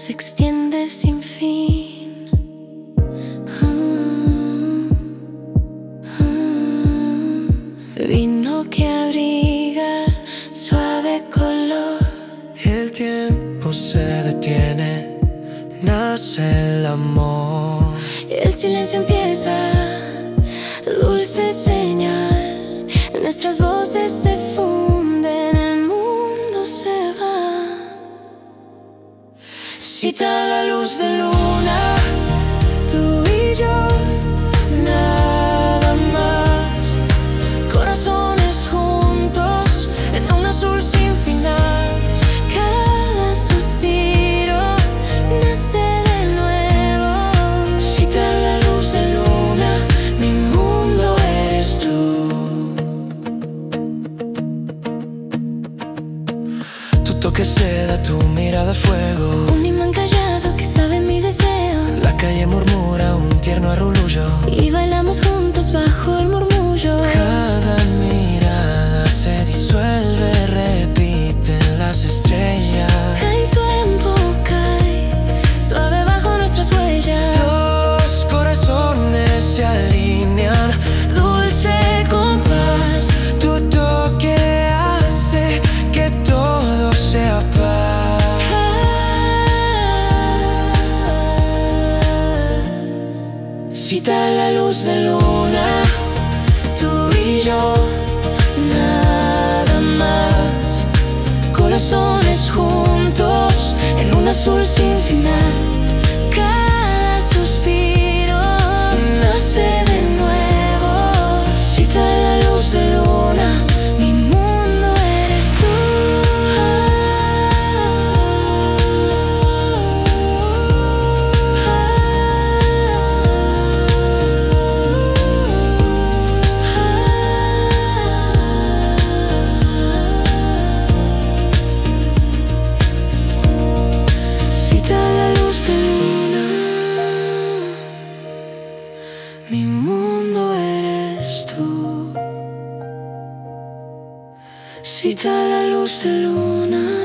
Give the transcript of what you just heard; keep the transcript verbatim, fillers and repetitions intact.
se extiende sin fin. Mm, mm. Vino que abriga suave color. El tiempo se detiene, nace el amor. El silencio empieza, dulce señal. Nuestras voces se funden, el mundo se va. Cita la luz de luna, tú y yo, nada más. Corazones juntos en un azul sin final. Cada suspiro nace de nuevo. Cita la luz de luna, mi mundo eres tú. Tu toque seda, tu mirada fuego. Un imán callado que sabe mi deseo. La calle murmura un tierno arrullo y bailamos juntos bajo el murmullo. Cada mirada se disuelve, repiten las estrellas. El tiempo cae suave bajo nuestras huellas. Dos corazones se alinean, Dulce compás, tu toque hace que todo sea paz. Cita la luz de luna, tú y yo, nada más. Corazones juntos en un azul sin final. Cada suspiro nace de nuevo. Cita la luz de luna, mi mundo eres tú. Cita la luz de luna, mi mundo eres tú. Cita la luz de luna.